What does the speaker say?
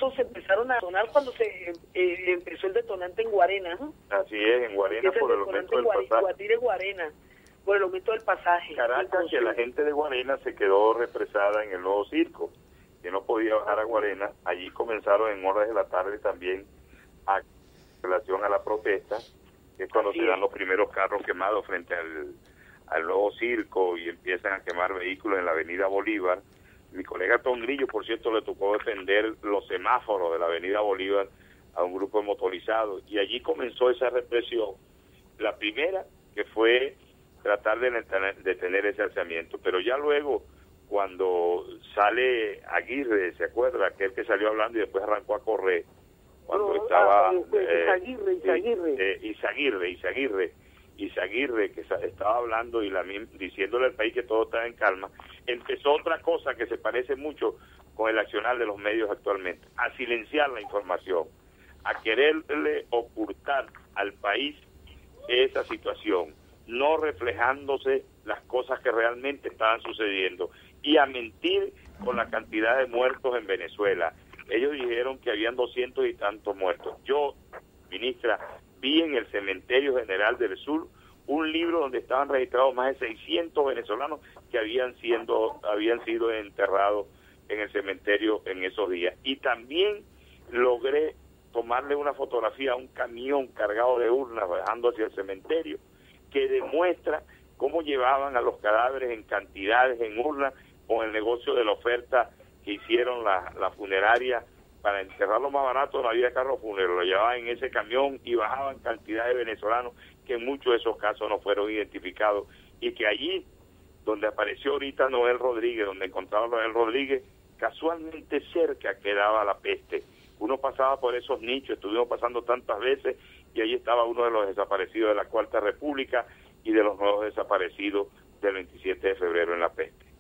balazos empezaron a sonar cuando se empezó el detonante en Guarena, ¿no? Así es, en Guarena por el aumento del pasaje. Guatire, Guarena, por el aumento del pasaje. Caracas, que la gente de Guarena se quedó represada en el nuevo circo, que no podía bajar a Guarena. Allí comenzaron en horas de la tarde también a relación a la protesta, que es cuando se dan los primeros carros quemados frente al nuevo circo y empiezan a quemar vehículos en la avenida Bolívar. Mi colega Tom Grillo, por cierto, le tocó defender los semáforos de la avenida Bolívar a un grupo de motorizados, y allí comenzó esa represión. La primera, que fue tratar de detener ese alzamiento, pero ya luego, cuando sale Aguirre, ¿se acuerda? Aquel que salió hablando y después arrancó a correr, cuando estaba Izaguirre, que estaba hablando y diciéndole al país que todo estaba en calma, empezó otra cosa que se parece mucho con el accionar de los medios actualmente, a silenciar la información, a quererle ocultar al país esa situación, no reflejándose las cosas que realmente estaban sucediendo, y a mentir con la cantidad de muertos en Venezuela. Ellos dijeron que habían 200 y tantos muertos. Yo, ministra, vi en el Cementerio General del Sur un libro donde estaban registrados más de 600 venezolanos que habían sido enterrados en el cementerio en esos días. Y también logré tomarle una fotografía a un camión cargado de urnas bajando hacia el cementerio, que demuestra cómo llevaban a los cadáveres en cantidades en urnas con el negocio de la oferta que hicieron la funeraria. Para enterrarlo más barato no había carro funerario, lo llevaban en ese camión y bajaban cantidad de venezolanos que en muchos de esos casos no fueron identificados, y que allí donde apareció ahorita Noel Rodríguez, donde encontraron a Noel Rodríguez, casualmente cerca quedaba La Peste. Uno pasaba por esos nichos, estuvimos pasando tantas veces, y ahí estaba uno de los desaparecidos de la Cuarta República y de los nuevos desaparecidos del 27 de febrero en La Peste.